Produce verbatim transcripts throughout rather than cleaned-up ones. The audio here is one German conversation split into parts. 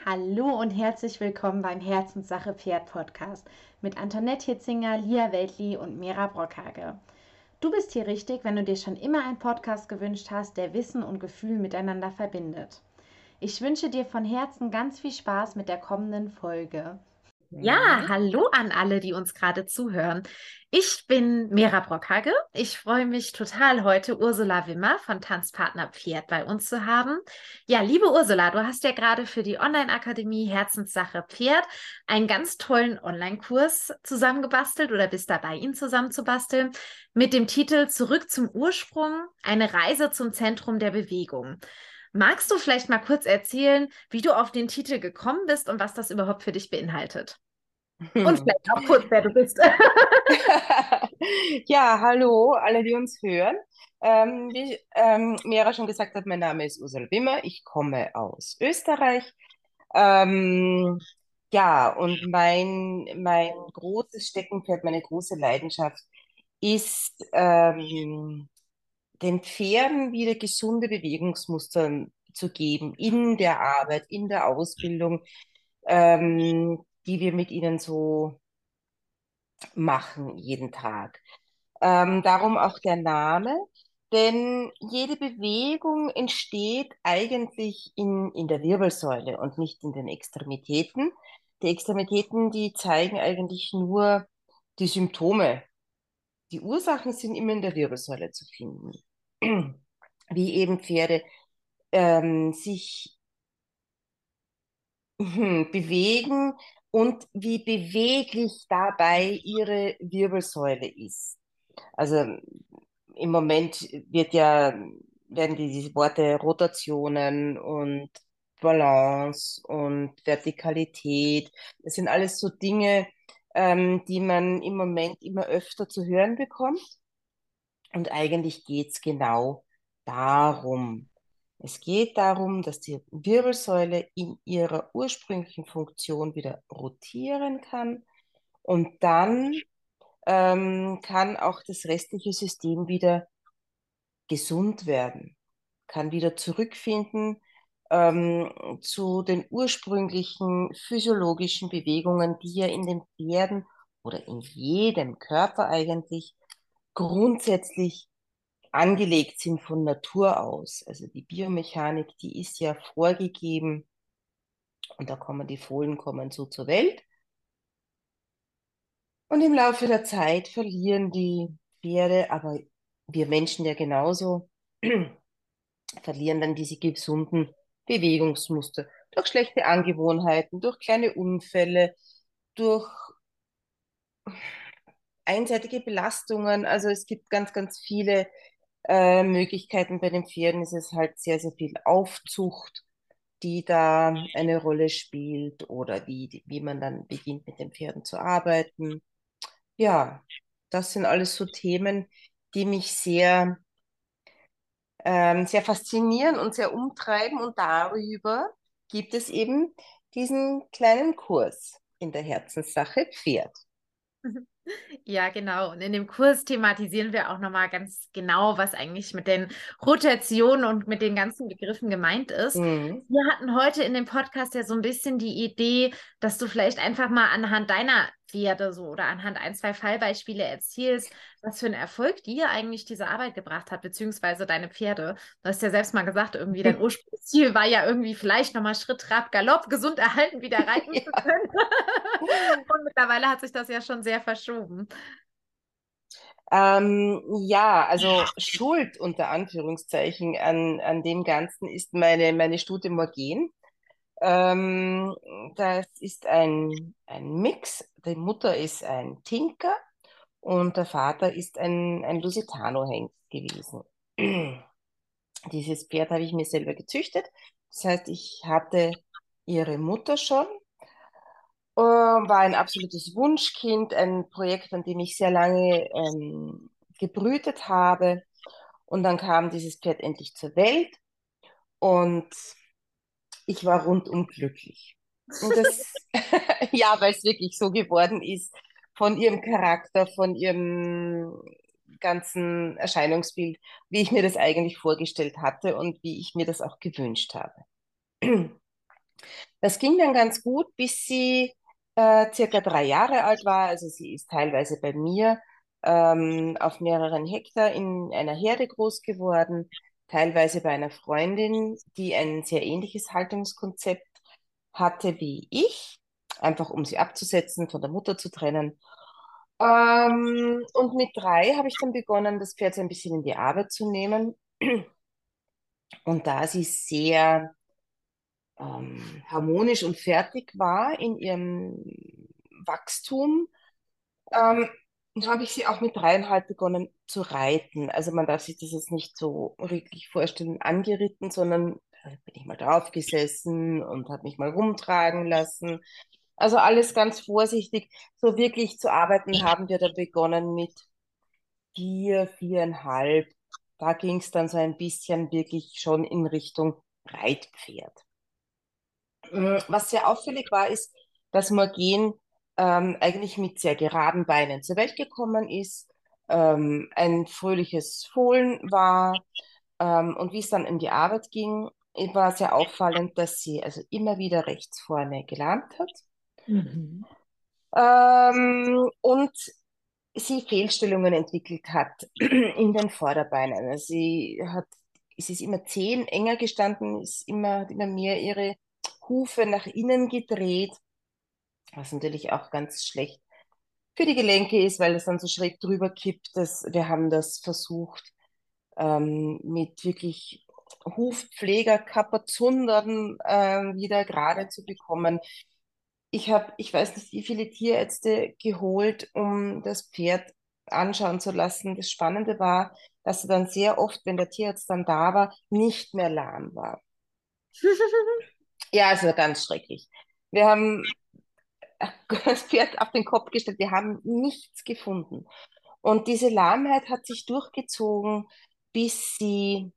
Hallo und herzlich willkommen beim Herzenssache Pferd Podcast mit Antoinette Hitzinger, Lia Weltli und Mira Brockhage. Du bist hier richtig, wenn du dir schon immer einen Podcast gewünscht hast, der Wissen und Gefühl miteinander verbindet. Ich wünsche dir von Herzen ganz viel Spaß mit der kommenden Folge. Ja, Mhm. hallo an alle, die uns gerade zuhören. Ich bin Mira Brockhage. Ich freue mich total, heute Ursula Wimmer von Tanzpartner Pferd bei uns zu haben. Ja, liebe Ursula, du hast ja gerade für die Online-Akademie Herzenssache Pferd einen ganz tollen Online-Kurs zusammengebastelt oder bist dabei, ihn zusammenzubasteln, mit dem Titel Zurück zum Ursprung, eine Reise zum Zentrum der Bewegung. Magst du vielleicht mal kurz erzählen, wie du auf den Titel gekommen bist und was das überhaupt für dich beinhaltet? Und Hm. vielleicht auch kurz, wer du bist. Ja, hallo, alle, die uns hören. Ähm, wie ähm, Mera schon gesagt hat, mein Name ist Ursula Wimmer, ich komme aus Österreich. Ähm, ja, und mein, mein großes Steckenpferd, meine große Leidenschaft ist, ähm, den Pferden wieder gesunde Bewegungsmuster zu geben in der Arbeit, in der Ausbildung, ähm, die wir mit ihnen so machen jeden Tag. Ähm, darum auch der Name, denn jede Bewegung entsteht eigentlich in, in der Wirbelsäule und nicht in den Extremitäten. Die Extremitäten, die zeigen eigentlich nur die Symptome. Die Ursachen sind immer in der Wirbelsäule zu finden. Wie eben Pferde ähm, sich hm, bewegen und wie beweglich dabei ihre Wirbelsäule ist. Also im Moment wird ja, werden die, diese Worte Rotationen und Balance und Vertikalität, das sind alles so Dinge, ähm, die man im Moment immer öfter zu hören bekommt. Und eigentlich geht's genau darum. Es geht darum, dass die Wirbelsäule in ihrer ursprünglichen Funktion wieder rotieren kann und dann ähm, kann auch das restliche System wieder gesund werden, kann wieder zurückfinden ähm, zu den ursprünglichen physiologischen Bewegungen, die ja in den Pferden oder in jedem Körper eigentlich grundsätzlich angelegt sind von Natur aus. Also die Biomechanik, die ist ja vorgegeben und da kommen die Fohlen kommen so zur Welt. Und im Laufe der Zeit verlieren die Pferde, aber wir Menschen ja genauso, verlieren dann diese gesunden Bewegungsmuster durch schlechte Angewohnheiten, durch kleine Unfälle, durch einseitige Belastungen. Also es gibt ganz, ganz viele äh, Möglichkeiten. Bei den Pferden ist es halt sehr, sehr viel Aufzucht, die da eine Rolle spielt oder wie, wie man dann beginnt mit den Pferden zu arbeiten. Ja, das sind alles so Themen, die mich sehr, ähm, sehr faszinieren und sehr umtreiben. Und darüber gibt es eben diesen kleinen Kurs in der Herzenssache Pferd. Ja, genau. Und in dem Kurs thematisieren wir auch nochmal ganz genau, was eigentlich mit den Rotationen und mit den ganzen Begriffen gemeint ist. Mhm. Wir hatten heute in dem Podcast ja so ein bisschen die Idee, dass du vielleicht einfach mal anhand deiner Pferde so oder anhand ein, zwei Fallbeispiele erzählst, was für einen Erfolg dir eigentlich diese Arbeit gebracht hat, beziehungsweise deine Pferde. Du hast ja selbst mal gesagt, irgendwie dein Ursprungsziel war ja irgendwie vielleicht nochmal Schritt, Trab, Galopp, gesund erhalten, wieder reiten zu Ja. können. Und mittlerweile hat sich das ja schon sehr verschoben. Ähm, ja, also Schuld unter Anführungszeichen an, an dem Ganzen ist meine, meine Stute Morgen. Ähm, das ist ein, ein Mix. Die Mutter ist ein Tinker und der Vater ist ein, ein Lusitano-Hengst gewesen. Dieses Pferd habe ich mir selber gezüchtet. Das heißt, ich hatte ihre Mutter schon, äh, war ein absolutes Wunschkind, ein Projekt, an dem ich sehr lange ähm, gebrütet habe. Und dann kam dieses Pferd endlich zur Welt und ich war rundum glücklich. Und das, ja, weil es wirklich so geworden ist, von ihrem Charakter, von ihrem ganzen Erscheinungsbild, wie ich mir das eigentlich vorgestellt hatte und wie ich mir das auch gewünscht habe. Das ging dann ganz gut, bis sie äh, circa drei Jahre alt war. Also sie ist teilweise bei mir ähm, auf mehreren Hektar in einer Herde groß geworden, teilweise bei einer Freundin, die ein sehr ähnliches Haltungskonzept hatte wie ich, einfach um sie abzusetzen, von der Mutter zu trennen. Ähm, und mit drei habe ich dann begonnen, das Pferd so ein bisschen in die Arbeit zu nehmen. Und da sie sehr ähm, harmonisch und fertig war in ihrem Wachstum, ähm, habe ich sie auch mit dreieinhalb begonnen zu reiten. Also man darf sich das jetzt nicht so wirklich vorstellen, angeritten, sondern da bin ich mal draufgesessen und habe mich mal rumtragen lassen. Also alles ganz vorsichtig. So wirklich zu arbeiten haben wir da begonnen mit vier, viereinhalb. Da ging es dann so ein bisschen wirklich schon in Richtung Reitpferd. Mm, Was sehr auffällig war, ist, dass Morgane ähm, eigentlich mit sehr geraden Beinen zur Welt gekommen ist, ähm, ein fröhliches Fohlen war, ähm, und wie es dann in die Arbeit ging, war sehr auffallend, dass sie also immer wieder rechts vorne gelernt hat, Mhm. ähm, und sie Fehlstellungen entwickelt hat in den Vorderbeinen. Also sie hat, sie ist immer zehn enger gestanden, ist immer, hat immer mehr ihre Hufe nach innen gedreht, was natürlich auch ganz schlecht für die Gelenke ist, weil es dann so schräg drüber kippt. Dass wir haben das versucht ähm, mit wirklich Hufpfleger, Kapazundern ähm, wieder gerade zu bekommen. Ich habe, ich weiß nicht, wie viele Tierärzte geholt, um das Pferd anschauen zu lassen. Das Spannende war, dass er dann sehr oft, wenn der Tierarzt dann da war, nicht mehr lahm war. Ja, es war ganz schrecklich. Wir haben das Pferd auf den Kopf gestellt, wir haben nichts gefunden. Und diese Lahmheit hat sich durchgezogen, bis sie,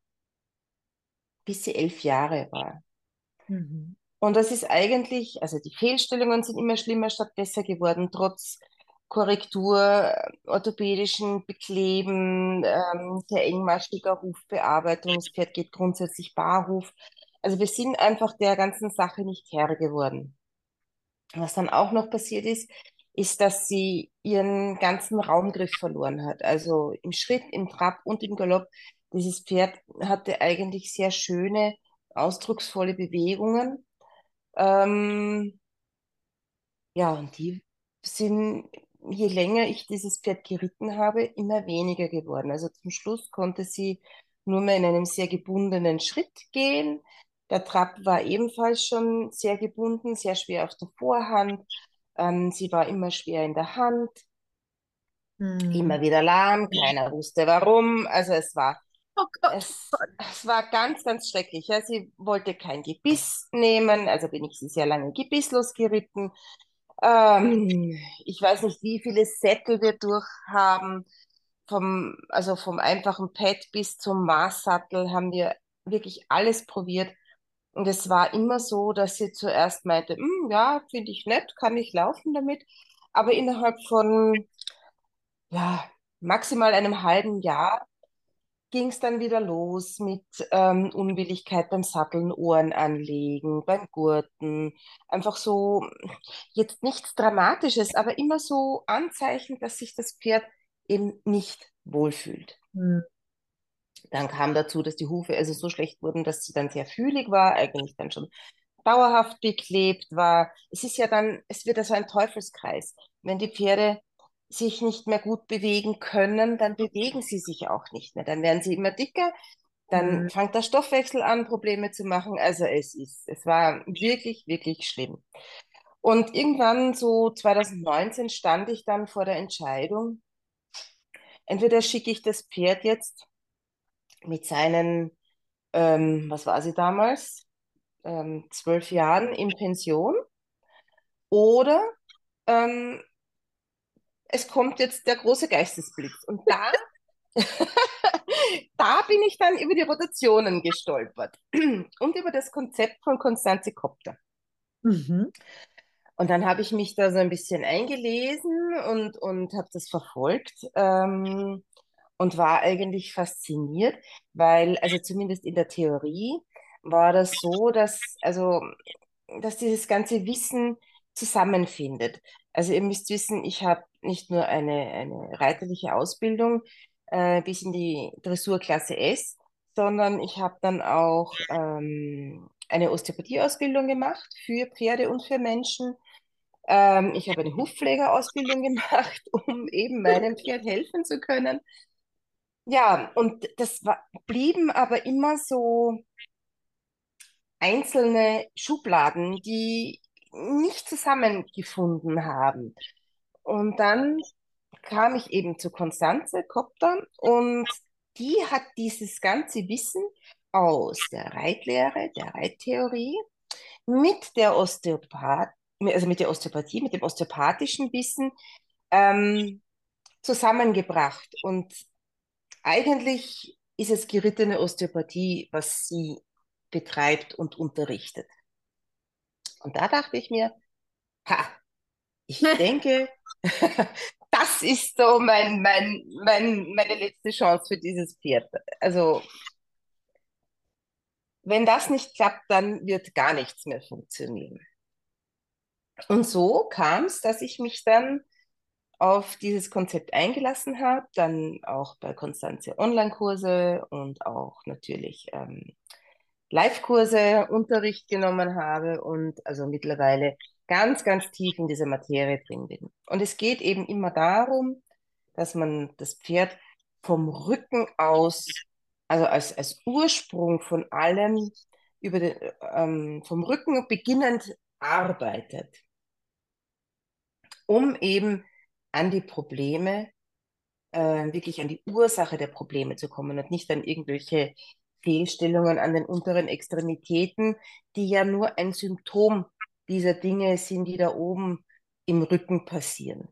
bis sie elf Jahre war. Mhm. Und das ist eigentlich, also die Fehlstellungen sind immer schlimmer statt besser geworden, trotz Korrektur, äh, orthopädischen Bekleben, ähm, sehr engmaschiger Hufbearbeitung. Das Pferd geht grundsätzlich Barhuf. Also wir sind einfach der ganzen Sache nicht Herr geworden. Was dann auch noch passiert ist, ist, dass sie ihren ganzen Raumgriff verloren hat. Also im Schritt, im Trab und im Galopp. Dieses Pferd hatte eigentlich sehr schöne, ausdrucksvolle Bewegungen. Ähm, ja, und die sind, je länger ich dieses Pferd geritten habe, immer weniger geworden. Also zum Schluss konnte sie nur mehr in einem sehr gebundenen Schritt gehen. Der Trab war ebenfalls schon sehr gebunden, sehr schwer auf der Vorhand. Ähm, sie war immer schwer in der Hand, Mhm. immer wieder lahm, keiner wusste warum. Also es war, Oh Gott, oh es, Gott. es war ganz, ganz schrecklich. Ja, sie wollte kein Gebiss nehmen, also bin ich sie sehr lange gebisslos geritten. Ähm, ich weiß nicht, wie viele Sättel wir durchhaben. Vom, also vom einfachen Pad bis zum Maßsattel haben wir wirklich alles probiert. Und es war immer so, dass sie zuerst meinte, "Hm, ja, finde ich nett, kann ich laufen damit." Aber innerhalb von, ja, maximal einem halben Jahr ging es dann wieder los mit ähm, Unwilligkeit beim Satteln, Ohren anlegen, beim Gurten. Einfach so, jetzt nichts Dramatisches, aber immer so Anzeichen, dass sich das Pferd eben nicht wohlfühlt. Mhm. Dann kam dazu, dass die Hufe also so schlecht wurden, dass sie dann sehr fühlig war, eigentlich dann schon dauerhaft beklebt war. Es ist ja dann, es wird also ein Teufelskreis. Wenn die Pferde sich nicht mehr gut bewegen können, dann bewegen sie sich auch nicht mehr. Dann werden sie immer dicker, dann Mhm. fängt der Stoffwechsel an, Probleme zu machen. Also es ist, es war wirklich, wirklich schlimm. Und irgendwann so zwanzig neunzehn stand ich dann vor der Entscheidung, entweder schicke ich das Pferd jetzt mit seinen, ähm, was war sie damals, ähm, zwölf Jahren in Pension, oder ähm, es kommt jetzt der große Geistesblitz. Und da, da bin ich dann über die Rotationen gestolpert und über das Konzept von Constanze Kopter. Mhm. Und dann habe ich mich da so ein bisschen eingelesen und, und habe das verfolgt, ähm, und war eigentlich fasziniert, weil, also zumindest in der Theorie, war das so, dass, also dass dieses ganze Wissen zusammenfindet. Also ihr müsst wissen, ich habe nicht nur eine, eine reiterliche Ausbildung äh, bis in die Dressurklasse S, sondern ich habe dann auch ähm, eine Osteopathieausbildung gemacht für Pferde und für Menschen. Ähm, ich habe eine Hufpflegerausbildung gemacht, um eben meinem Pferd helfen zu können. Ja, und das war, blieben aber immer so einzelne Schubladen, die nicht zusammengefunden haben. Und dann kam ich eben zu Konstanze Kopter und die hat dieses ganze Wissen aus der Reitlehre, der Reittheorie mit der Osteopath, also mit der Osteopathie, mit dem osteopathischen Wissen ähm, zusammengebracht. Und eigentlich ist es gerittene Osteopathie, was sie betreibt und unterrichtet. Und da dachte ich mir, ha, ich denke, das ist so mein, mein, mein, meine letzte Chance für dieses Pferd. Also, wenn das nicht klappt, dann wird gar nichts mehr funktionieren. Und so kam es, dass ich mich dann auf dieses Konzept eingelassen habe, dann auch bei Konstanze Online-Kurse und auch natürlich ähm, Live-Kurse Unterricht genommen habe und also mittlerweile ganz, ganz tief in dieser Materie drin bin. Und es geht eben immer darum, dass man das Pferd vom Rücken aus, also als, als Ursprung von allem, über den, ähm, vom Rücken beginnend arbeitet, um eben an die Probleme, äh, wirklich an die Ursache der Probleme zu kommen und nicht an irgendwelche Fehlstellungen an den unteren Extremitäten, die ja nur ein Symptom dieser Dinge sind, die da oben im Rücken passieren.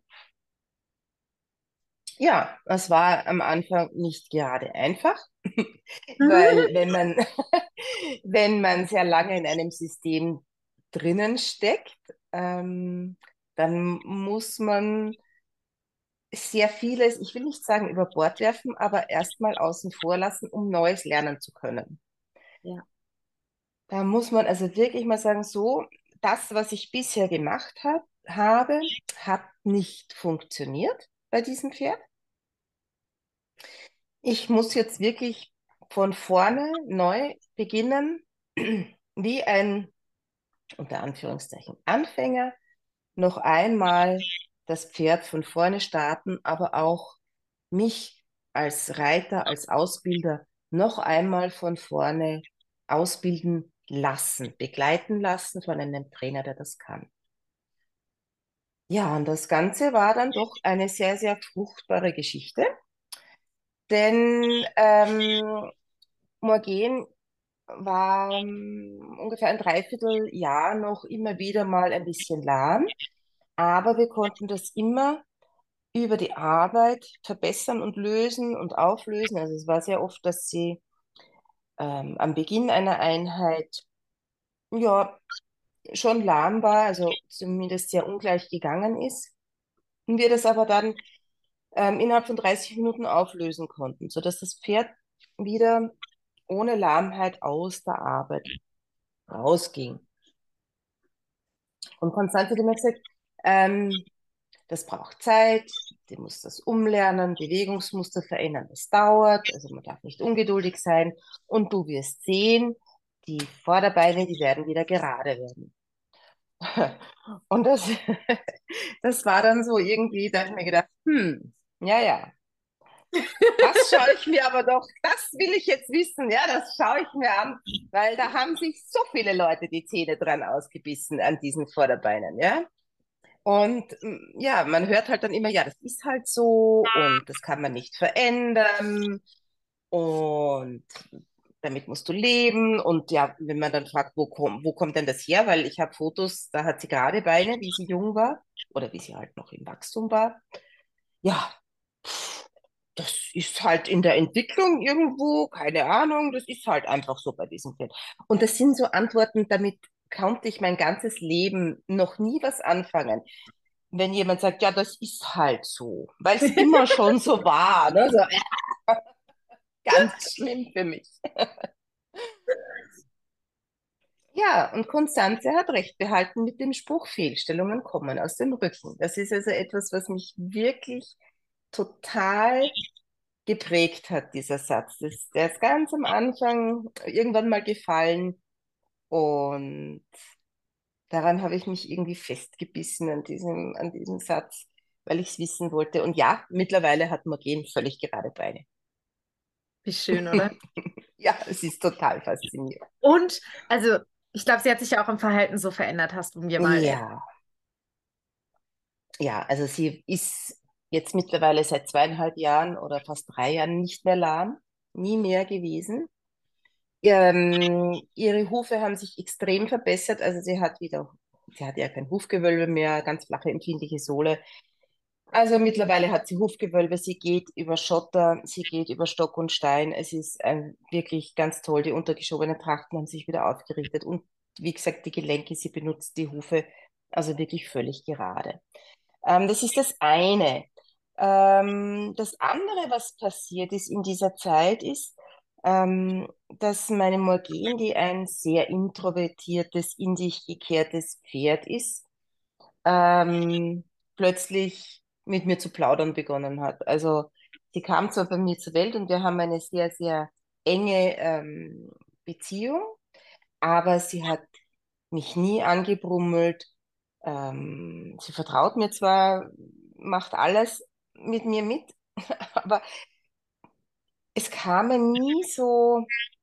Ja, es war am Anfang nicht gerade einfach, weil wenn man, wenn man sehr lange in einem System drinnen steckt, ähm, dann muss man sehr vieles, ich will nicht sagen über Bord werfen, aber erstmal außen vor lassen, um Neues lernen zu können. Ja. Da muss man also wirklich mal sagen, so, das, was ich bisher gemacht hab, habe, hat nicht funktioniert bei diesem Pferd. Ich muss jetzt wirklich von vorne neu beginnen, wie ein, unter Anführungszeichen, Anfänger, noch einmal das Pferd von vorne starten, aber auch mich als Reiter, als Ausbilder noch einmal von vorne ausbilden lassen, begleiten lassen von einem Trainer, der das kann. Ja, und das Ganze war dann doch eine sehr, sehr fruchtbare Geschichte, denn ähm, Morgen war ähm, ungefähr ein Dreivierteljahr noch immer wieder mal ein bisschen lahm, aber wir konnten das immer über die Arbeit verbessern und lösen und auflösen. Also es war sehr oft, dass sie ähm, am Beginn einer Einheit ja schon lahm war, also zumindest sehr ungleich gegangen ist. Und wir das aber dann ähm, innerhalb von dreißig Minuten auflösen konnten, sodass das Pferd wieder ohne Lahmheit aus der Arbeit rausging. Und Konstanze hat immer gesagt, ähm, das braucht Zeit, die muss das umlernen, Bewegungsmuster verändern, das dauert, also man darf nicht ungeduldig sein und du wirst sehen, die Vorderbeine, die werden wieder gerade werden. Und das, das war dann so irgendwie, da habe ich mir gedacht, hm, ja, ja, das schaue ich mir aber doch, das will ich jetzt wissen, ja, das schaue ich mir an, weil da haben sich so viele Leute die Zähne dran ausgebissen an diesen Vorderbeinen, ja. Und mm, ja, man hört halt dann immer, ja, das ist halt so und das kann man nicht verändern und damit musst du leben. Und ja, wenn man dann fragt, wo, komm, wo kommt denn das her? Weil ich habe Fotos, da hat sie gerade Beine, wie sie jung war oder wie sie halt noch im Wachstum war. Ja, das ist halt in der Entwicklung irgendwo, keine Ahnung, das ist halt einfach so bei diesem Pferd. Und das sind so Antworten, damit konnte ich mein ganzes Leben noch nie was anfangen. Wenn jemand sagt, ja, das ist halt so, weil es immer schon so war. Ne? So, äh, ganz schlimm für mich. Ja, und Constanze hat recht behalten mit dem Spruch, Fehlstellungen kommen aus dem Rücken. Das ist also etwas, was mich wirklich total geprägt hat, dieser Satz. Das, der ist ganz am Anfang irgendwann mal gefallen und daran habe ich mich irgendwie festgebissen an diesem, an diesem Satz, weil ich es wissen wollte. Und ja, mittlerweile hat Morgen völlig gerade Beine. Wie schön, oder? Ja, es ist total faszinierend. Und, also, ich glaube, sie hat sich ja auch im Verhalten so verändert, hast du mir mal erzählt. Ja, ja, also sie ist jetzt mittlerweile seit zweieinhalb Jahren oder fast drei Jahren nicht mehr lahm, nie mehr gewesen. Ähm, ihre Hufe haben sich extrem verbessert, also sie hat wieder, sie hat ja kein Hufgewölbe mehr, ganz flache, empfindliche Sohle. Also mittlerweile hat sie Hufgewölbe, sie geht über Schotter, sie geht über Stock und Stein. Es ist ein, wirklich ganz toll. Die untergeschobenen Trachten haben sich wieder aufgerichtet und wie gesagt, die Gelenke, sie benutzt die Hufe also wirklich völlig gerade. Ähm, das ist das eine. Ähm, das andere, was passiert ist in dieser Zeit, ist, ähm, dass meine Morgen, die ein sehr introvertiertes, in sich gekehrtes Pferd ist, ähm, plötzlich mit mir zu plaudern begonnen hat. Also sie kam zwar bei mir zur Welt und wir haben eine sehr, sehr enge ähm, Beziehung, aber sie hat mich nie angebrummelt. Ähm, sie vertraut mir zwar, macht alles mit mir mit, aber es kamen nie so,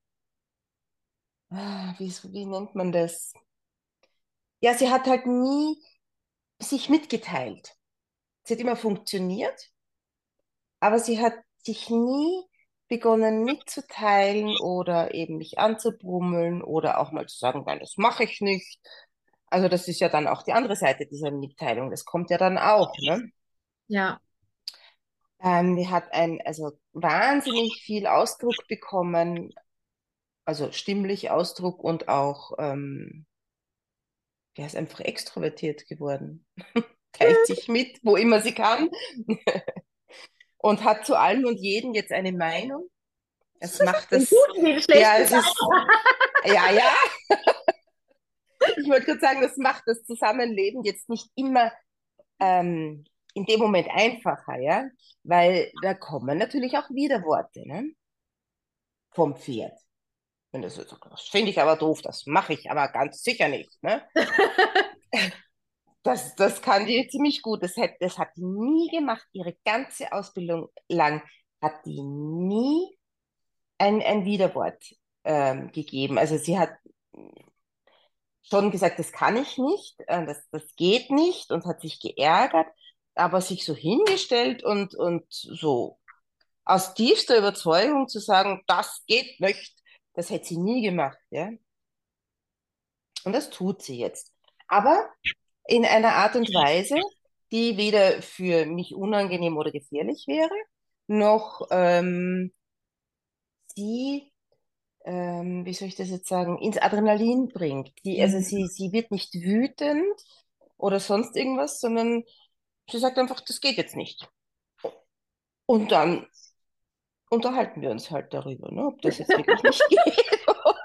ah, wie, wie nennt man das? Ja, sie hat halt nie sich mitgeteilt. Sie hat immer funktioniert, aber sie hat sich nie begonnen mitzuteilen oder eben mich anzubrummeln oder auch mal zu sagen, nein, das mache ich nicht. Also das ist ja dann auch die andere Seite dieser Mitteilung. Das kommt ja dann auch, ne? Ja. Ähm, die hat ein, also wahnsinnig viel Ausdruck bekommen, also stimmlich Ausdruck und auch, ähm, der ist einfach extrovertiert geworden. Teilt sich mit, wo immer sie kann und hat zu allem und jedem jetzt eine Meinung. Es macht In das, guten wie in ja, schlechten es ist, Zeiten. ja, ja, ich wollte gerade sagen, das macht das Zusammenleben jetzt nicht immer ähm, in dem Moment einfacher, ja, weil da kommen natürlich auch Widerworte, ne, vom Pferd. Und das, ist- das finde ich aber doof, das mache ich aber ganz sicher nicht, ne. Das, das kann die ziemlich gut. Das hat, das hat die nie gemacht. Ihre ganze Ausbildung lang hat die nie ein, ein Widerwort ähm, gegeben. Also sie hat schon gesagt, das kann ich nicht, äh, das, das geht nicht und hat sich geärgert, aber sich so hingestellt und, und so aus tiefster Überzeugung zu sagen, das geht nicht, das hätte sie nie gemacht, ja. Und das tut sie jetzt. Aber in einer Art und Weise, die weder für mich unangenehm oder gefährlich wäre, noch ähm, sie, ähm, wie soll ich das jetzt sagen, ins Adrenalin bringt. Die, also sie, sie wird nicht wütend oder sonst irgendwas, sondern sie sagt einfach, das geht jetzt nicht. Und dann unterhalten wir uns halt darüber, ne, ob das jetzt wirklich nicht geht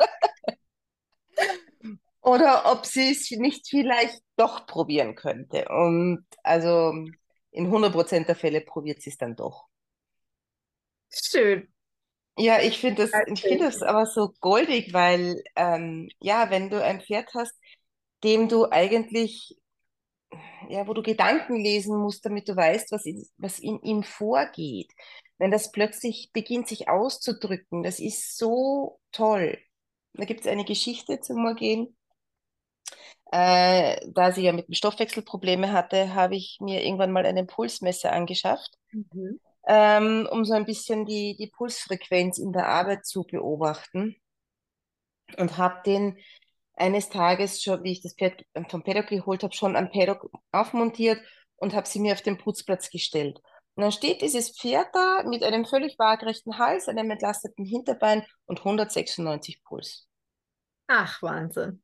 oder ob sie es nicht vielleicht doch probieren könnte. Und also in hundert Prozent der Fälle probiert sie es dann doch. Schön. Ja, ich finde das, ich finde Schön. das aber so goldig, weil ähm, ja, wenn du ein Pferd hast, dem du eigentlich, ja, wo du Gedanken lesen musst, damit du weißt, was in, was in ihm vorgeht, wenn das plötzlich beginnt, sich auszudrücken, das ist so toll. Da gibt es eine Geschichte zum Morgen. Äh, da sie ja mit dem Stoffwechsel Probleme hatte, habe ich mir irgendwann mal einen Pulsmesser angeschafft, Mhm. ähm, um so ein bisschen die, die Pulsfrequenz in der Arbeit zu beobachten. Und habe den eines Tages schon, wie ich das Pferd vom Paddock geholt habe, schon am Paddock aufmontiert und habe sie mir auf den Putzplatz gestellt. Und dann steht dieses Pferd da mit einem völlig waagerechten Hals, einem entlasteten Hinterbein und hundertsechsundneunzig Puls. Ach, Wahnsinn.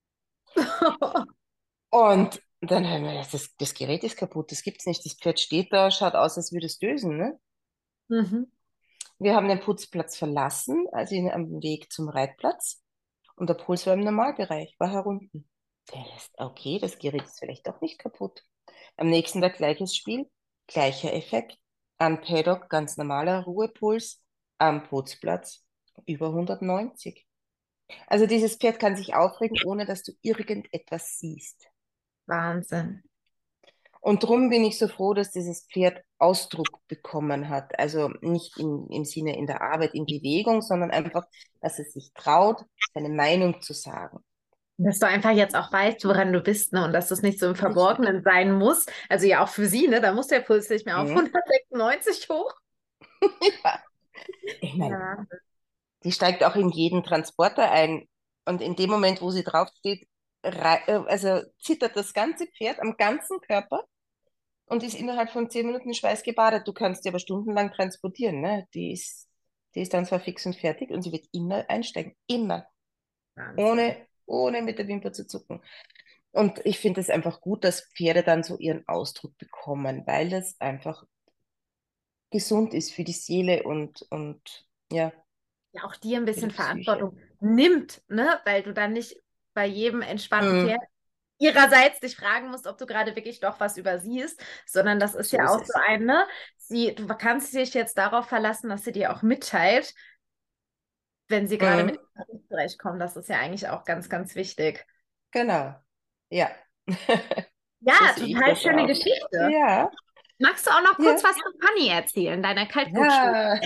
Und dann haben wir gedacht, das, das Gerät ist kaputt, das gibt's nicht. Das Pferd steht da, schaut aus, als würde es dösen, ne? Mhm. Wir haben den Putzplatz verlassen, also in, am Weg zum Reitplatz. Und der Puls war im Normalbereich, war herunten. Der ist, okay, das Gerät ist vielleicht doch nicht kaputt. Am nächsten Tag gleiches Spiel, gleicher Effekt. Am Paddock ganz normaler Ruhepuls, am Putzplatz über hundertneunzig. Also dieses Pferd kann sich aufregen, ohne dass du irgendetwas siehst. Wahnsinn. Und darum bin ich so froh, dass dieses Pferd Ausdruck bekommen hat. Also nicht im, im Sinne in der Arbeit, in Bewegung, sondern einfach, dass es sich traut, seine Meinung zu sagen. Dass du einfach jetzt auch weißt, woran du bist, ne? Und dass das nicht so im Richtig. Verborgenen sein muss. Also ja auch für sie, ne? Da muss der Puls nicht mehr auf Mhm. hundertsechsundneunzig hoch. Ja. Ich meine, Ja. die steigt auch in jeden Transporter ein. Und in dem Moment, wo sie draufsteht, rei- äh, also zittert das ganze Pferd am ganzen Körper und ist innerhalb von zehn Minuten in Schweiß gebadet. Du kannst die aber stundenlang transportieren, ne? Die ist, die ist dann zwar fix und fertig und sie wird immer einsteigen. Immer. Wahnsinn. Ohne, ohne mit der Wimper zu zucken. Und ich finde es einfach gut, dass Pferde dann so ihren Ausdruck bekommen, weil das einfach gesund ist für die Seele und, und ja, Ja, auch dir ein für die bisschen Psyche. Verantwortung nimmt, ne? Weil du dann nicht bei jedem entspannten Mm, Pferd ihrerseits dich fragen musst, ob du gerade wirklich doch was übersiehst, sondern das ist so ja ist auch so es. eine, sie, du kannst dich jetzt darauf verlassen, dass sie dir auch mitteilt, wenn sie gerade mit Mm, dem zurechtkommen. Das ist ja eigentlich auch ganz, ganz wichtig. genau. Ja. Ja, So sehe ich total das schöne auch. Geschichte. Ja, Magst du auch noch kurz ja, was zu Fanny erzählen, deiner Kaltblutstute? ja.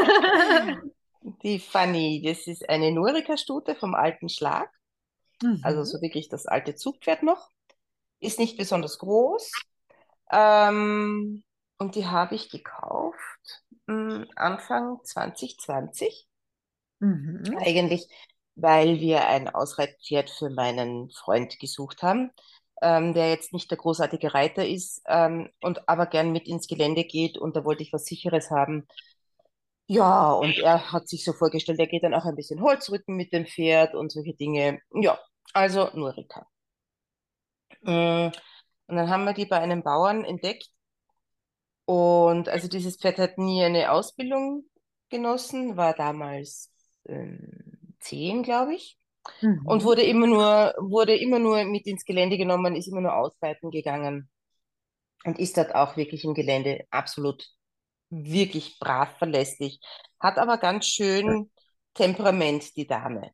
Die Fanny, das ist eine Nurika-Stute vom alten Schlag. Also Mhm. so wirklich das alte Zugpferd noch. Ist nicht besonders groß. Ähm, und die habe ich gekauft mh, Anfang zwanzig zwanzig. Mhm. Eigentlich, weil wir ein Ausreitpferd für meinen Freund gesucht haben, ähm, der jetzt nicht der großartige Reiter ist, ähm, und aber gern mit ins Gelände geht. Und da wollte ich was Sicheres haben. Ja, und er hat sich so vorgestellt, er geht dann auch ein bisschen Holzrücken mit dem Pferd und solche Dinge. Ja, also Nurika. Mm, Und dann haben wir die bei einem Bauern entdeckt. Und also dieses Pferd hat nie eine Ausbildung genossen, war damals ähm, zehn, glaube ich. Und Mhm. wurde immer nur, wurde immer nur mit ins Gelände genommen, ist immer nur ausreiten gegangen und ist dort auch wirklich im Gelände absolut, wirklich brav, verlässlich. Hat aber ganz schön Temperament, die Dame.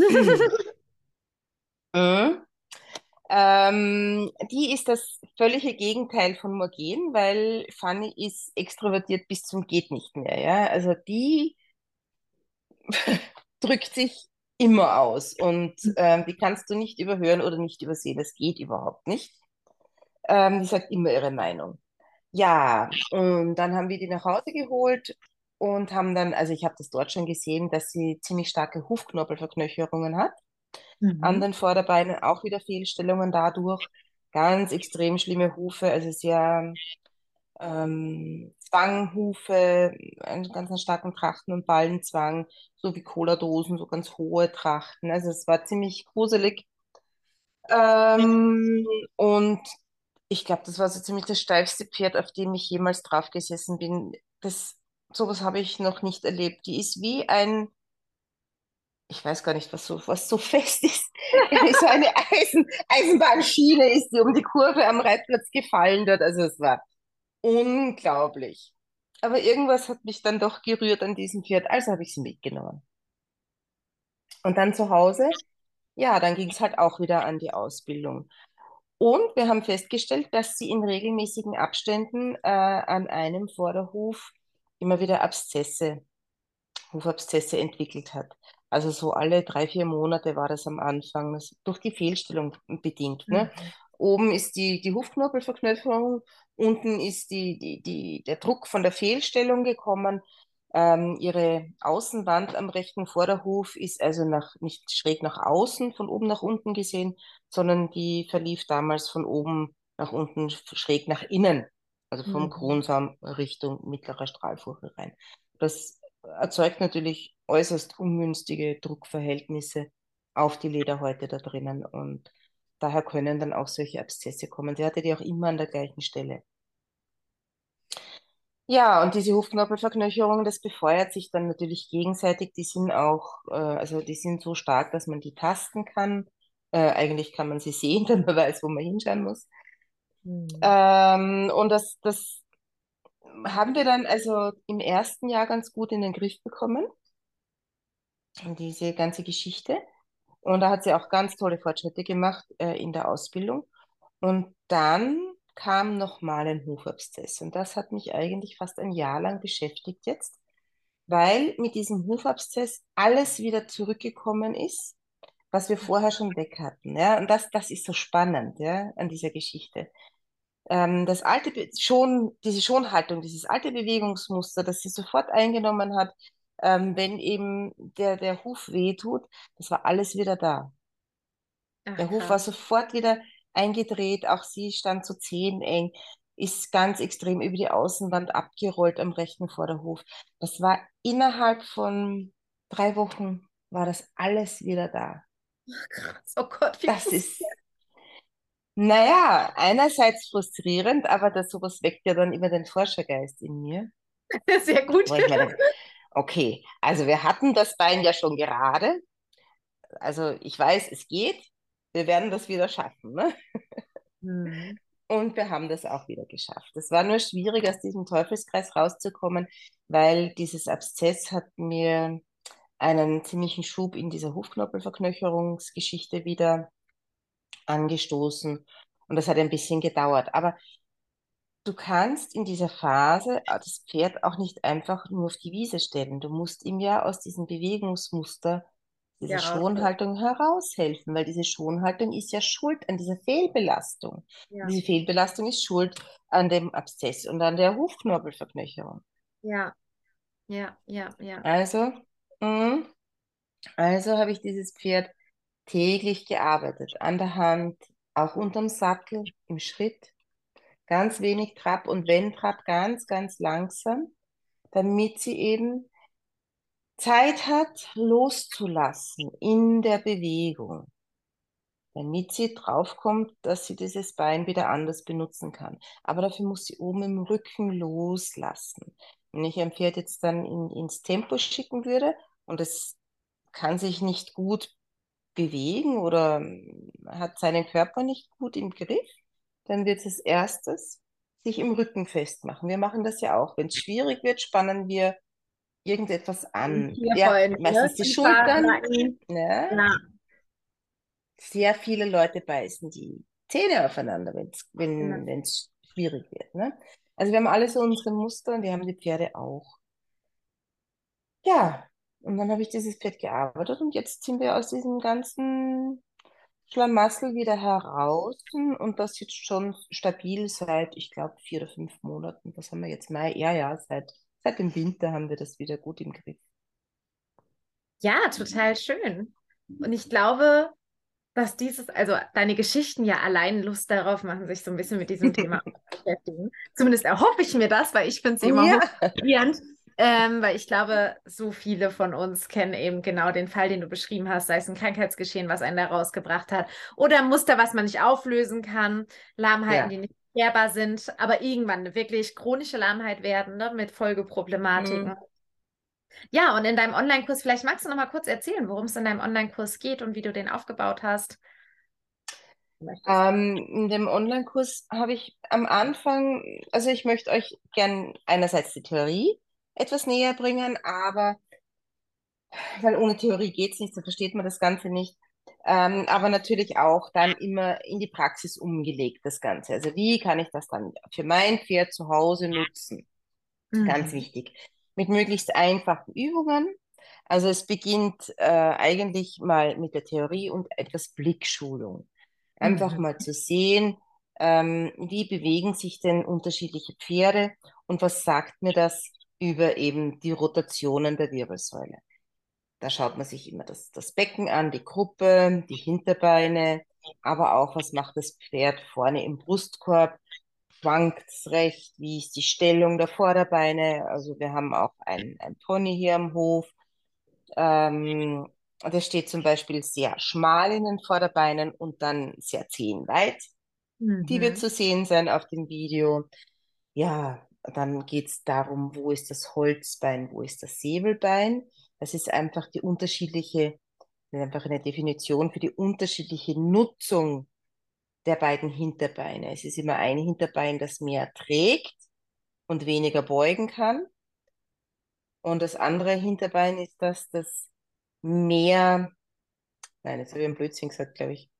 Mhm. Ähm, die ist das völlige Gegenteil von Morgan, weil Fanny ist extrovertiert bis zum geht nicht mehr. Ja? Also die drückt sich immer aus und ähm, die kannst du nicht überhören oder nicht übersehen. Das geht überhaupt nicht. Ähm, die sagt immer ihre Meinung. Ja, und dann haben wir die nach Hause geholt und haben dann, also ich habe das dort schon gesehen, dass sie ziemlich starke Hufknorpelverknöcherungen hat. An Mhm. den Vorderbeinen auch wieder Fehlstellungen dadurch. Ganz extrem schlimme Hufe, also sehr ähm, Zwanghufe, einen ganz starken Trachten- und Ballenzwang, so wie Cola-Dosen, so ganz hohe Trachten. Also es war ziemlich gruselig. Ähm, und ich glaube, das war so ziemlich das steifste Pferd, auf dem ich jemals drauf gesessen bin. Das, sowas habe ich noch nicht erlebt. Die ist wie ein, ich weiß gar nicht, was so, was so fest ist. Wie so eine Eisen, Eisenbahnschiene ist die um die Kurve am Reitplatz gefallen dort. Also es war unglaublich. Aber irgendwas hat mich dann doch gerührt an diesem Pferd, also habe ich sie mitgenommen. Und dann zu Hause, ja, dann ging es halt auch wieder an die Ausbildung. Und wir haben festgestellt, dass sie in regelmäßigen Abständen äh, an einem Vorderhuf immer wieder Abszesse, Hufabszesse entwickelt hat. Also so alle drei, vier Monate war das am Anfang, das durch die Fehlstellung bedingt. Ne? Mhm. Oben ist die, die Hufknorpelverknöcherung, unten ist die, die, die, der Druck von der Fehlstellung gekommen. Ähm, ihre Außenwand am rechten Vorderhuf ist also nach, nicht schräg nach außen, von oben nach unten gesehen, sondern die verlief damals von oben nach unten schräg nach innen, also vom Mhm. Kronsaum Richtung mittlerer Strahlfurche rein. Das erzeugt natürlich äußerst ungünstige Druckverhältnisse auf die Lederhäute da drinnen und daher können dann auch solche Abszesse kommen. Sie hatte die auch immer an der gleichen Stelle. Ja, und diese Hufknorpelverknöcherungen, das befeuert sich dann natürlich gegenseitig. Die sind auch, äh, also die sind so stark, dass man die tasten kann. Äh, eigentlich kann man sie sehen, wenn man weiß, wo man hinschauen muss. Hm. Ähm, und das, das haben wir dann also im ersten Jahr ganz gut in den Griff bekommen, diese ganze Geschichte. Und da hat sie auch ganz tolle Fortschritte gemacht, äh, in der Ausbildung. Und dann kam nochmal ein Hufabszess. Und das hat mich eigentlich fast ein Jahr lang beschäftigt jetzt, weil mit diesem Hufabszess alles wieder zurückgekommen ist, was wir vorher schon weg hatten. Ja? Und das, das ist so spannend, ja, an dieser Geschichte. Ähm, das alte, Be- schon, diese Schonhaltung, dieses alte Bewegungsmuster, das sie sofort eingenommen hat, ähm, wenn eben der, der Huf wehtut, das war alles wieder da. Ach, Der Huf war krass. sofort wieder eingedreht, auch sie stand so zeheneng, ist ganz extrem über die Außenwand abgerollt am rechten Vorderhof. Das war innerhalb von drei Wochen, war das alles wieder da. Ach, krass. Oh Gott, wie Das frustrierend. ist, naja, einerseits frustrierend, aber das sowas weckt ja dann immer den Forschergeist in mir, Sehr gut. wo ich mir denke, okay, also wir hatten das Bein ja schon gerade, also ich weiß, es geht, wir werden das wieder schaffen, ne? Hm. Und wir haben das auch wieder geschafft. Es war nur schwierig, aus diesem Teufelskreis rauszukommen, weil dieses Abszess hat mir einen ziemlichen Schub in dieser Hufknorpelverknöcherungsgeschichte wieder angestoßen. Und das hat ein bisschen gedauert. Aber du kannst in dieser Phase das Pferd auch nicht einfach nur auf die Wiese stellen. Du musst ihm ja aus diesem Bewegungsmuster, dieser Ja, raus. Schonhaltung heraushelfen, weil diese Schonhaltung ist ja schuld an dieser Fehlbelastung. Und Ja, diese Fehlbelastung ist schuld an dem Abszess und an der Hufknorpelverknöcherung. ja, ja, ja, ja. Also, mh, also habe ich dieses Pferd täglich gearbeitet, an der Hand, auch unterm Sattel, im Schritt, ganz wenig Trab und wenn Trab, ganz, ganz langsam, damit sie eben Zeit hat, loszulassen in der Bewegung, damit sie draufkommt, dass sie dieses Bein wieder anders benutzen kann. Aber dafür muss sie oben im Rücken loslassen. Wenn ich ein Pferd jetzt dann in, ins Tempo schicken würde und es kann sich nicht gut bewegen oder ähm, hat seinen Körper nicht gut im Griff, dann wird es als erstes sich im Rücken festmachen. Wir machen das ja auch. Wenn es schwierig wird, spannen wir irgendetwas Ein an. Ja, Vierbein, meistens ne? die Kiefer, Schultern. Nacken. Ja. Ja, Sehr viele Leute beißen die Zähne aufeinander, wenn's, genau. wenn es schwierig wird. Ne? Also wir haben alle so unsere Muster und die haben die Pferde auch. Ja, und dann habe ich dieses Pferd gearbeitet und jetzt sind wir aus diesem ganzen Schlamassel wieder heraus und das jetzt schon stabil seit, ich glaube, vier oder fünf Monaten. Was haben wir jetzt? Mai? Ja, ja, seit, seit dem Winter haben wir das wieder gut im Griff. Ja, total schön. Und ich glaube, dass dieses, also deine Geschichten ja allein Lust darauf machen, sich so ein bisschen mit diesem Thema zu beschäftigen. Zumindest erhoffe ich mir das, weil ich finde sie immer Ja, hochmotivierend. Ähm, weil ich glaube, so viele von uns kennen eben genau den Fall, den du beschrieben hast, sei es ein Krankheitsgeschehen, was einen da rausgebracht hat, oder ein Muster, was man nicht auflösen kann, Lahmheiten, die ja. nicht erklärbar sind, aber irgendwann eine wirklich chronische Lahmheit werden, ne, mit Folgeproblematiken. Hm. Ja, und in deinem Online-Kurs, vielleicht magst du noch mal kurz erzählen, worum es in deinem Online-Kurs geht und wie du den aufgebaut hast. Möchtest. Ähm, in dem Online-Kurs habe ich am Anfang, also ich möchte euch gern einerseits die Theorie etwas näher bringen, aber weil ohne Theorie geht's nicht, so versteht man das Ganze nicht. Ähm, aber natürlich auch dann immer in die Praxis umgelegt, das Ganze. Also wie kann ich das dann für mein Pferd zu Hause nutzen? Ganz Mhm. wichtig. Mit möglichst einfachen Übungen. Also es beginnt äh, eigentlich mal mit der Theorie und etwas Blickschulung. Einfach Mhm. mal zu sehen, ähm, wie bewegen sich denn unterschiedliche Pferde und was sagt mir das über eben die Rotationen der Wirbelsäule. Da schaut man sich immer das, das Becken an, die Gruppe, die Hinterbeine, aber auch, was macht das Pferd vorne im Brustkorb, schwankt es recht, wie ist die Stellung der Vorderbeine. Also wir haben auch ein, ein Pony hier am Hof, ähm, der steht zum Beispiel sehr schmal in den Vorderbeinen und dann sehr zehenweit. Die wird Mhm. zu sehen sein auf dem Video. Ja, Dann geht es darum, wo ist das Holzbein, wo ist das Säbelbein. Das ist einfach die unterschiedliche, das ist einfach eine Definition für die unterschiedliche Nutzung der beiden Hinterbeine. Es ist immer ein Hinterbein, das mehr trägt und weniger beugen kann. Und das andere Hinterbein ist das, das mehr, nein, jetzt habe ich einen Blödsinn gesagt, glaube ich.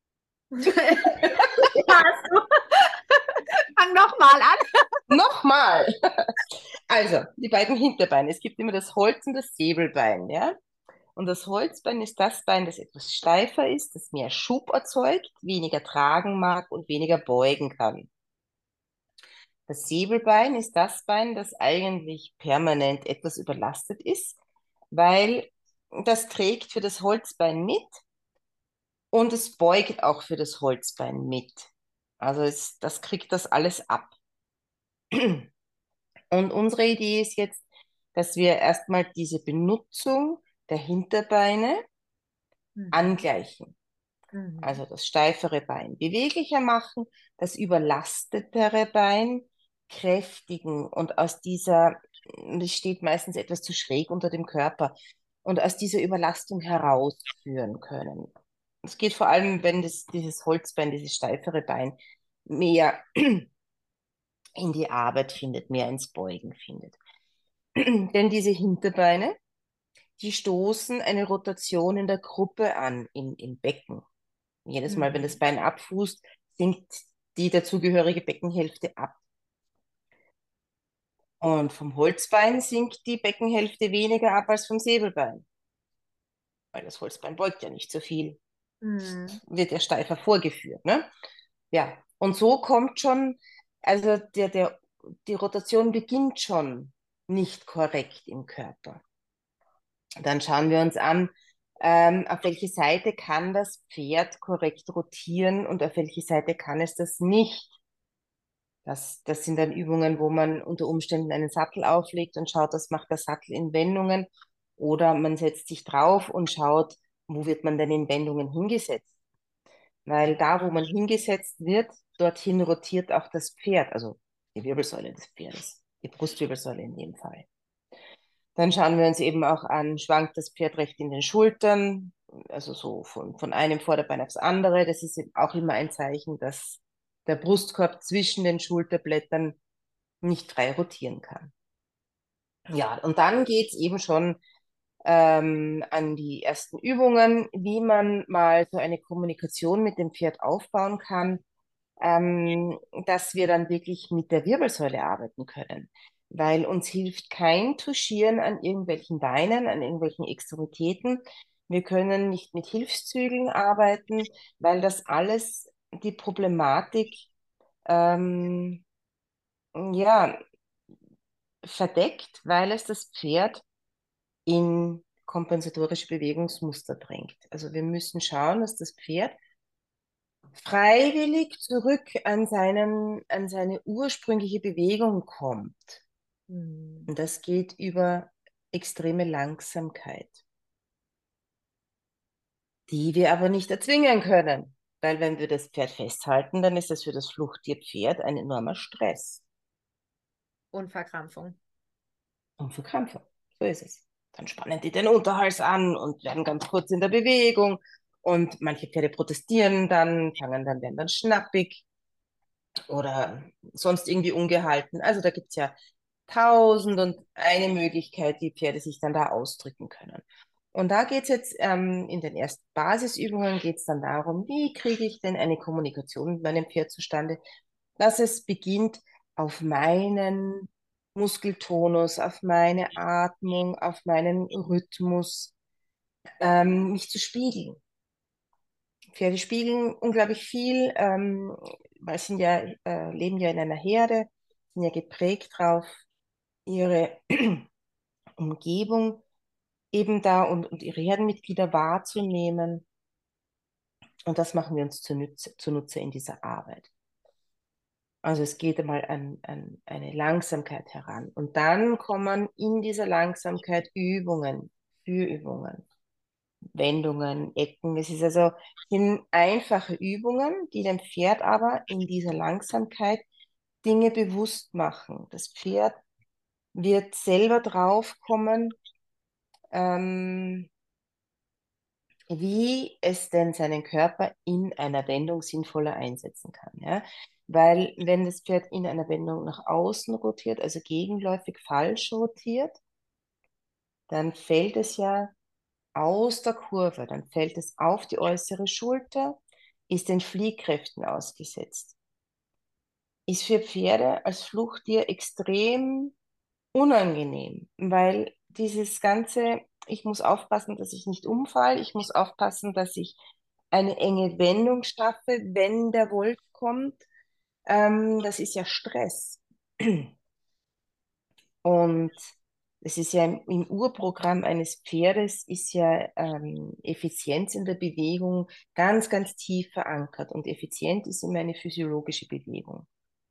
Hast du? Fang nochmal an. Nochmal! Also, die beiden Hinterbeine. Es gibt immer das Holz- und das Säbelbein, ja? Und das Holzbein ist das Bein, das etwas steifer ist, das mehr Schub erzeugt, weniger tragen mag und weniger beugen kann. Das Säbelbein ist das Bein, das eigentlich permanent etwas überlastet ist, weil das trägt für das Holzbein mit und es beugt auch für das Holzbein mit. Also es, das kriegt das alles ab. Und unsere Idee ist jetzt, dass wir erstmal diese Benutzung der Hinterbeine Mhm. angleichen. Mhm. Also das steifere Bein beweglicher machen, das überlastetere Bein kräftigen und aus dieser, das steht meistens etwas zu schräg unter dem Körper, und aus dieser Überlastung herausführen können. Es geht vor allem, wenn das, dieses Holzbein, dieses steifere Bein mehr in die Arbeit findet, mehr ins Beugen findet. Denn diese Hinterbeine, die stoßen eine Rotation in der Gruppe an, im, im Becken. Jedes Mal, wenn das Mhm. Bein abfußt, sinkt die dazugehörige Beckenhälfte ab. Und vom Holzbein sinkt die Beckenhälfte weniger ab als vom Säbelbein, weil das Holzbein beugt ja nicht so viel, Mhm. wird ja steifer vorgeführt, ne? Ja, und so kommt schon, also der, der, die Rotation beginnt schon nicht korrekt im Körper. Dann schauen wir uns an, ähm, auf welche Seite kann das Pferd korrekt rotieren und auf welche Seite kann es das nicht. Das, das sind dann Übungen, wo man unter Umständen einen Sattel auflegt und schaut, was macht der Sattel in Wendungen. Oder man setzt sich drauf und schaut, wo wird man denn in Wendungen hingesetzt. Weil da, wo man hingesetzt wird, dorthin rotiert auch das Pferd, also die Wirbelsäule des Pferdes, die Brustwirbelsäule in dem Fall. Dann schauen wir uns eben auch an, schwankt das Pferd recht in den Schultern, also so von, von einem Vorderbein aufs andere. Das ist eben auch immer ein Zeichen, dass der Brustkorb zwischen den Schulterblättern nicht frei rotieren kann. Ja, und dann geht's eben schon ähm, an die ersten Übungen, wie man mal so eine Kommunikation mit dem Pferd aufbauen kann, ähm, dass wir dann wirklich mit der Wirbelsäule arbeiten können. Weil uns hilft kein Touchieren an irgendwelchen Beinen, an irgendwelchen Extremitäten. Wir können nicht mit Hilfszügeln arbeiten, weil das alles die Problematik ähm, ja, verdeckt, weil es das Pferd in kompensatorische Bewegungsmuster bringt. Also wir müssen schauen, dass das Pferd freiwillig zurück an seinen, an seine ursprüngliche Bewegung kommt. Mhm. Und das geht über extreme Langsamkeit, die wir aber nicht erzwingen können. Weil wenn wir das Pferd festhalten, dann ist das für das Fluchttier Pferd ein enormer Stress Und Verkrampfung. und Verkrampfung. So ist es. Dann spannen die den Unterhals an und werden ganz kurz in der Bewegung. Und manche Pferde protestieren dann, fangen dann, werden dann schnappig oder sonst irgendwie ungehalten. Also da gibt es ja tausend und eine Möglichkeit, die Pferde sich dann da ausdrücken können. Und da geht es jetzt ähm, in den ersten Basisübungen geht es dann darum, wie kriege ich denn eine Kommunikation mit meinem Pferd zustande, dass es beginnt, auf meinen Muskeltonus, auf meine Atmung, auf meinen Rhythmus ähm, mich zu spiegeln. Pferde spiegeln unglaublich viel, ähm, weil sie ja, äh, leben ja in einer Herde, sind ja geprägt drauf, ihre Umgebung eben da und, und ihre Herdenmitglieder wahrzunehmen. Und das machen wir uns zunutze, zunutze in dieser Arbeit. Also es geht einmal an, an eine Langsamkeit heran. Und dann kommen in dieser Langsamkeit Übungen, Führübungen, Wendungen, Ecken. Es ist also, sind einfache Übungen, die dem Pferd aber in dieser Langsamkeit Dinge bewusst machen. Das Pferd wird selber draufkommen, ähm, wie es denn seinen Körper in einer Wendung sinnvoller einsetzen kann. Ja? Weil wenn das Pferd in einer Wendung nach außen rotiert, also gegenläufig falsch rotiert, dann fällt es ja aus der Kurve, dann fällt es auf die äußere Schulter, ist den Fliehkräften ausgesetzt. Ist für Pferde als Fluchttier extrem unangenehm, weil dieses ganze, ich muss aufpassen, dass ich nicht umfalle, ich muss aufpassen, dass ich eine enge Wendung schaffe, wenn der Wolf kommt, ähm, das ist ja Stress. Und es ist ja im, im Urprogramm eines Pferdes ist ja ähm, Effizienz in der Bewegung ganz, ganz tief verankert. Und effizient ist immer eine physiologische Bewegung.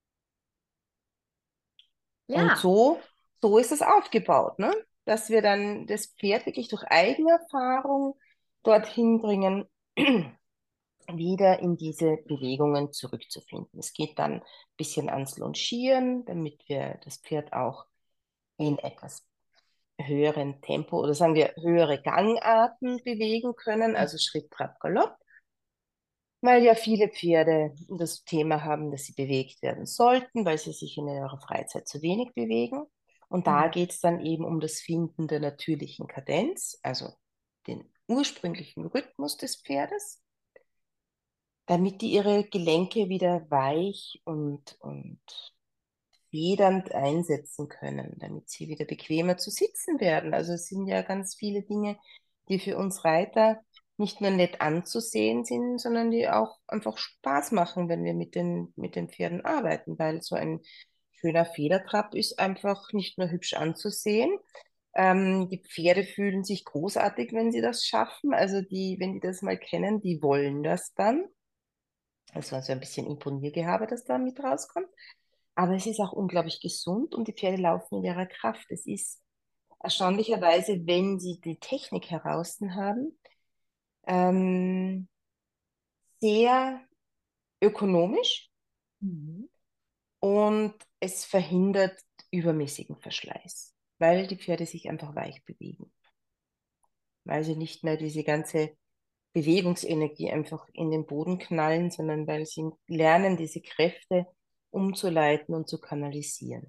Und Ja, so, so ist es aufgebaut, ne? Dass wir dann das Pferd wirklich durch eigene Erfahrung dorthin bringen, wieder in diese Bewegungen zurückzufinden. Es geht dann ein bisschen ans Longieren, damit wir das Pferd auch in etwas höheren Tempo oder sagen wir höhere Gangarten bewegen können, also Schritt, Trab, Galopp, weil ja viele Pferde das Thema haben, dass sie bewegt werden sollten, weil sie sich in ihrer Freizeit zu wenig bewegen. Und da mhm. geht es dann eben um das Finden der natürlichen Kadenz, also den ursprünglichen Rhythmus des Pferdes, damit die ihre Gelenke wieder weich und, und federnd einsetzen können, damit sie wieder bequemer zu sitzen werden. Also es sind ja ganz viele Dinge, die für uns Reiter nicht nur nett anzusehen sind, sondern die auch einfach Spaß machen, wenn wir mit den, mit den Pferden arbeiten, weil so ein schöner Federtrab ist einfach nicht nur hübsch anzusehen. Ähm, die Pferde fühlen sich großartig, wenn sie das schaffen. Also die, wenn die das mal kennen, die wollen das dann. Also so ein bisschen Imponiergehabe, das da mit rauskommt. Aber es ist auch unglaublich gesund und die Pferde laufen in ihrer Kraft. Es ist erstaunlicherweise, wenn sie die Technik heraus haben, ähm, sehr ökonomisch Mhm. und es verhindert übermäßigen Verschleiß, weil die Pferde sich einfach weich bewegen, weil sie nicht mehr diese ganze Bewegungsenergie einfach in den Boden knallen, sondern weil sie lernen, diese Kräfte umzuleiten und zu kanalisieren.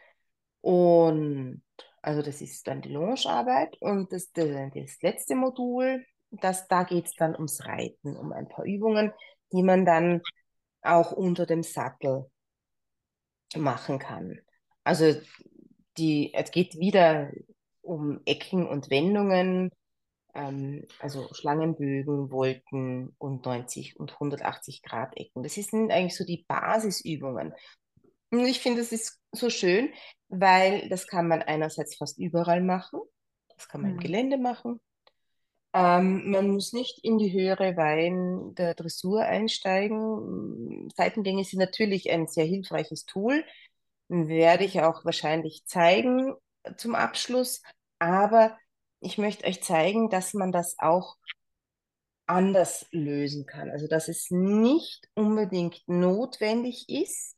Und also das ist dann die Longearbeit und das, das, das letzte Modul, das, da geht es dann ums Reiten, um ein paar Übungen, die man dann auch unter dem Sattel machen kann. Also die, es geht wieder um Ecken und Wendungen, ähm, also Schlangenbögen, Volten und neunzig und hundertachtzig Grad Ecken. Das sind eigentlich so die Basisübungen. Und ich finde, das ist so schön, weil das kann man einerseits fast überall machen. Das kann man im Mhm. Gelände machen. Ähm, man muss nicht in die höhere Wein der Dressur einsteigen. Seitengänge sind natürlich ein sehr hilfreiches Tool. Werde ich auch wahrscheinlich zeigen zum Abschluss. Aber ich möchte euch zeigen, dass man das auch anders lösen kann. Also, dass es nicht unbedingt notwendig ist,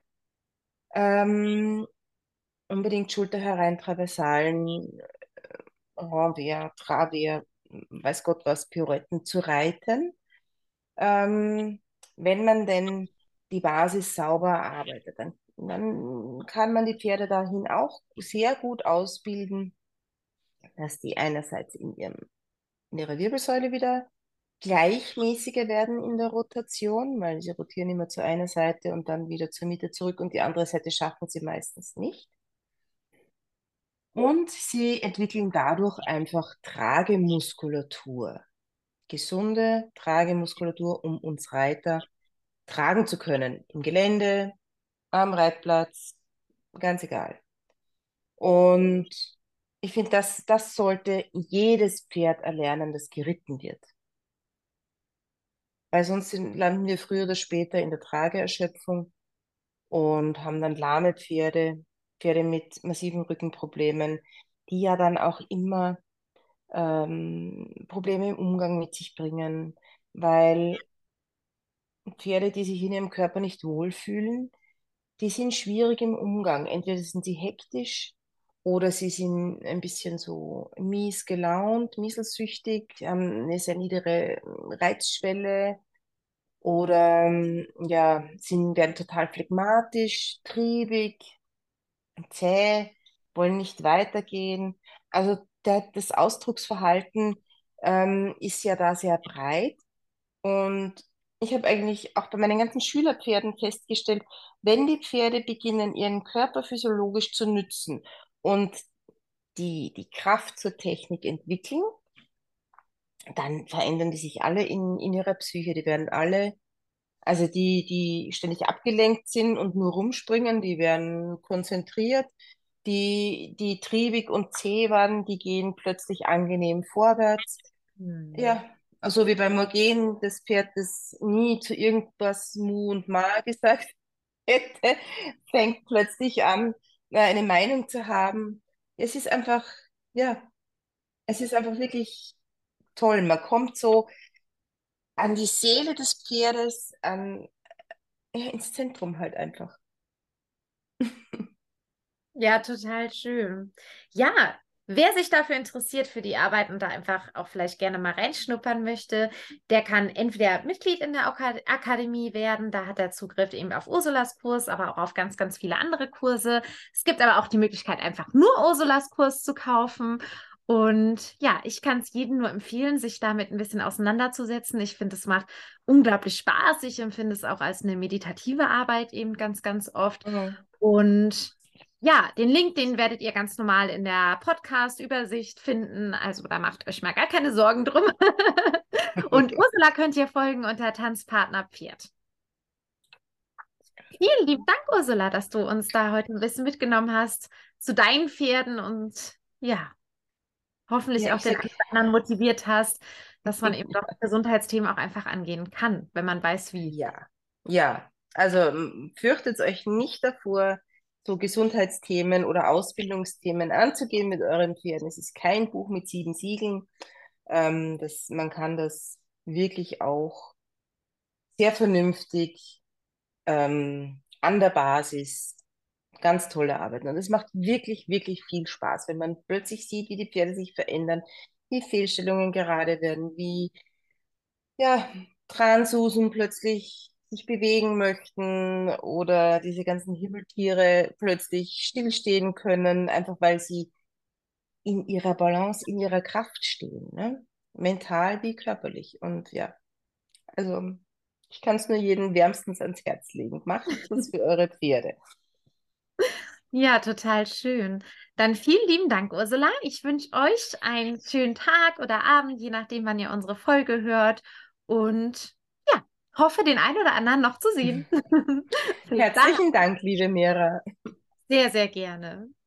ähm, unbedingt Schulter herein, Traversalen, Renvers, Travers, weiß Gott was, Pirouetten zu reiten, ähm, wenn man denn die Basis sauber arbeitet. Dann, dann kann man die Pferde dahin auch sehr gut ausbilden, dass die einerseits in ihrem, in ihrer Wirbelsäule wieder gleichmäßiger werden in der Rotation, weil sie rotieren immer zu einer Seite und dann wieder zur Mitte zurück und die andere Seite schaffen sie meistens nicht. Und sie entwickeln dadurch einfach Tragemuskulatur, gesunde Tragemuskulatur, um uns Reiter tragen zu können. Im Gelände, am Reitplatz, ganz egal. Und ich finde, das, das sollte jedes Pferd erlernen, das geritten wird. Weil sonst sind, landen wir früher oder später in der Trageerschöpfung und haben dann lahme Pferde, Pferde mit massiven Rückenproblemen, die ja dann auch immer ähm, Probleme im Umgang mit sich bringen, weil Pferde, die sich in ihrem Körper nicht wohlfühlen, die sind schwierig im Umgang. Entweder sind sie hektisch oder sie sind ein bisschen so mies gelaunt, mieselsüchtig, haben eine sehr niedere Reizschwelle oder ähm, ja, sind, werden total phlegmatisch, triebig, zäh, wollen nicht weitergehen. Also der, das Ausdrucksverhalten ähm, ist ja da sehr breit. Und ich habe eigentlich auch bei meinen ganzen Schülerpferden festgestellt, wenn die Pferde beginnen, ihren Körper physiologisch zu nützen und die, die Kraft zur Technik entwickeln, dann verändern die sich alle in, in ihrer Psyche. Die werden alle, also die, die ständig abgelenkt sind und nur rumspringen, die werden konzentriert. Die, die triebig und zäh waren, die gehen plötzlich angenehm vorwärts. Hm. Ja, also wie beim Morgehen, das Pferd, das nie zu irgendwas Mu und Ma gesagt hätte, fängt plötzlich an, äh, eine Meinung zu haben. Es ist einfach, ja, es ist einfach wirklich toll. Man kommt so an die Seele des Pferdes, an, ja, ins Zentrum halt einfach. Ja, total schön. Ja, wer sich dafür interessiert für die Arbeit und da einfach auch vielleicht gerne mal reinschnuppern möchte, der kann entweder Mitglied in der Aka- Akademie werden, da hat er Zugriff eben auf Ursulas Kurs, aber auch auf ganz, ganz viele andere Kurse. Es gibt aber auch die Möglichkeit, einfach nur Ursulas Kurs zu kaufen. Und ja, ich kann es jedem nur empfehlen, sich damit ein bisschen auseinanderzusetzen. Ich finde, es macht unglaublich Spaß. Ich empfinde es auch als eine meditative Arbeit eben ganz, ganz oft. Mhm. Und ja, den Link, den werdet ihr ganz normal in der Podcast-Übersicht finden. Also da macht euch mal gar keine Sorgen drum. Und Ursula könnt ihr folgen unter Tanzpartner Pferd. Vielen lieben Dank, Ursula, dass du uns da heute ein bisschen mitgenommen hast zu deinen Pferden und ja, Ja, hoffentlich auch ich den sag, einen oder anderen motiviert hast, dass man eben doch Gesundheitsthemen auch einfach angehen kann, wenn man weiß, wie. ja, ja. Also m, fürchtet euch nicht davor, so Gesundheitsthemen oder Ausbildungsthemen anzugehen mit euren Pferden. Es ist kein Buch mit sieben Siegeln. Ähm, das, man kann das wirklich auch sehr vernünftig ähm, an der Basis ganz tolle arbeiten. Und es macht wirklich, wirklich viel Spaß, wenn man plötzlich sieht, wie die Pferde sich verändern, wie Fehlstellungen gerade werden, wie ja, Transusen plötzlich sich bewegen möchten oder diese ganzen Himmeltiere plötzlich stillstehen können, einfach weil sie in ihrer Balance, in ihrer Kraft stehen, ne? Mental wie körperlich. Und ja, also ich kann es nur jedem wärmstens ans Herz legen. Macht das für eure Pferde. Ja, total schön. Dann vielen lieben Dank, Ursula. Ich wünsche euch einen schönen Tag oder Abend, je nachdem, wann ihr unsere Folge hört. Und ja, hoffe, den einen oder anderen noch zu sehen. Bis dann. Herzlichen Dank, liebe Mira. Sehr, sehr gerne.